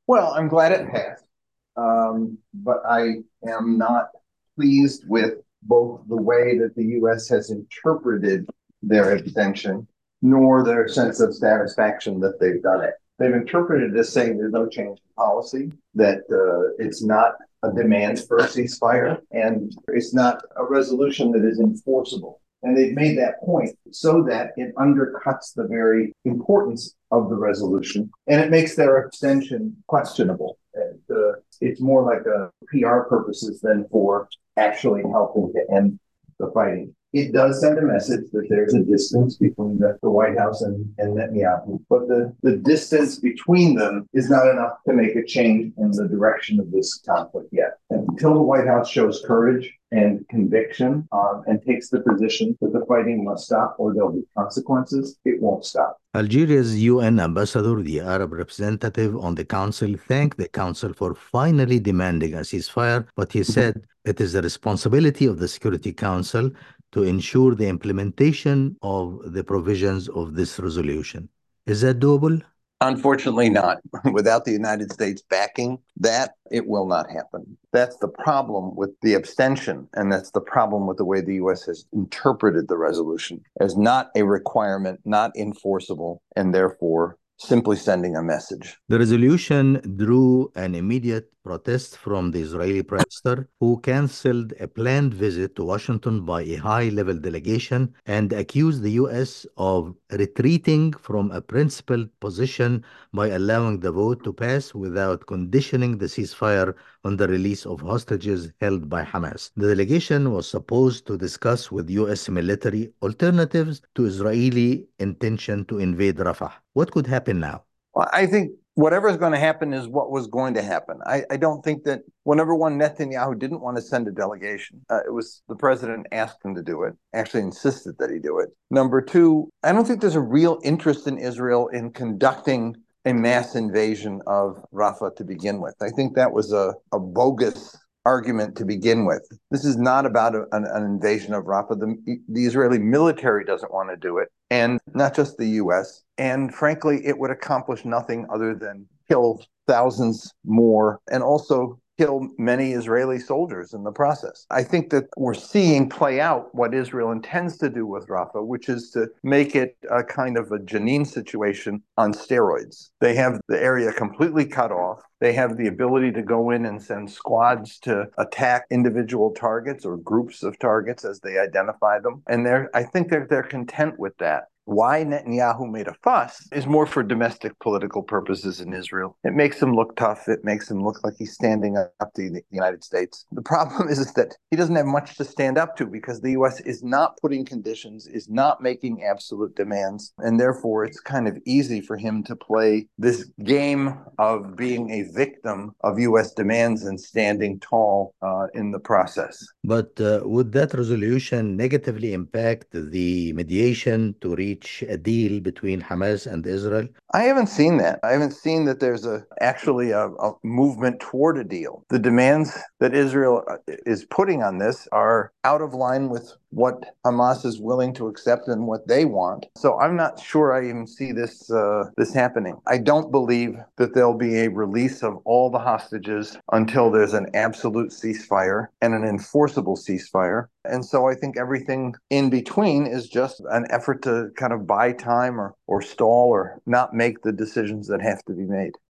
Well, I'm glad it passed, but I am not pleased with both the way that the U.S. has interpreted their extension, nor their sense of satisfaction that they've done it. They've interpreted this saying there's no change in policy, that it's not a demand for a ceasefire, and it's not a resolution that is enforceable. And they've made that point so that it undercuts the very importance of the resolution and it makes their extension questionable. And, it's more like a PR purposes than for actually helping to end the fighting. It does send a message that there's a distance between the White House and Netanyahu, but the distance between them is not enough to make a change in the direction of this conflict yet. And until the White House shows courage and conviction and takes the position that the fighting must stop or there'll be consequences, it won't stop. Algeria's UN ambassador, the Arab representative on the council, thanked the council for finally demanding a ceasefire, but he said it is the responsibility of the Security Council to ensure the implementation of the provisions of this resolution. Is that doable? Unfortunately, not. Without the United States backing that, it will not happen. That's the problem with the abstention, and that's the problem with the way the U.S. has interpreted the resolution as not a requirement, not enforceable, and therefore simply sending a message. The resolution drew an immediate protest from the Israeli Prime Minister, who canceled a planned visit to Washington by a high level delegation and accused the U.S. of retreating from a principled position by allowing the vote to pass without conditioning the ceasefire on the release of hostages held by Hamas. The delegation was supposed to discuss with U.S. military alternatives to Israeli intention to invade Rafah. What could happen now? Well, I think whatever is going to happen is what was going to happen. I don't think that, well, number one, Netanyahu didn't want to send a delegation. It was the president asked him to do it, actually insisted that he do it. Number two, I don't think there's a real interest in Israel in conducting a mass invasion of Rafah to begin with. I think that was a bogus argument to begin with. This is not about an invasion of Rafah. The Israeli military doesn't want to do it, and not just the U.S. And frankly, it would accomplish nothing other than kill thousands more and also kill many Israeli soldiers in the process. I think that we're seeing play out what Israel intends to do with Rafah, which is to make it a kind of a Jenin situation on steroids. They have the area completely cut off. They have the ability to go in and send squads to attack individual targets or groups of targets as they identify them. And I think they're content with that. Why Netanyahu made a fuss is more for domestic political purposes in Israel. It makes him look tough. It makes him look like he's standing up to the United States. The problem is that he doesn't have much to stand up to because the U.S. is not putting conditions, is not making absolute demands, and therefore it's kind of easy for him to play this game of being a victim of U.S. demands and standing tall in the process. But would that resolution negatively impact the mediation to reach a deal between Hamas and Israel? I haven't seen that. I haven't seen that there's actually a movement toward a deal. The demands that Israel is putting on this are out of line with what Hamas is willing to accept and what they want. So I'm not sure I even see this happening. I don't believe that there'll be a release of all the hostages until there's an absolute ceasefire and an enforceable ceasefire. And so I think everything in between is just an effort to kind of buy time or stall or not make the decisions that have to be made.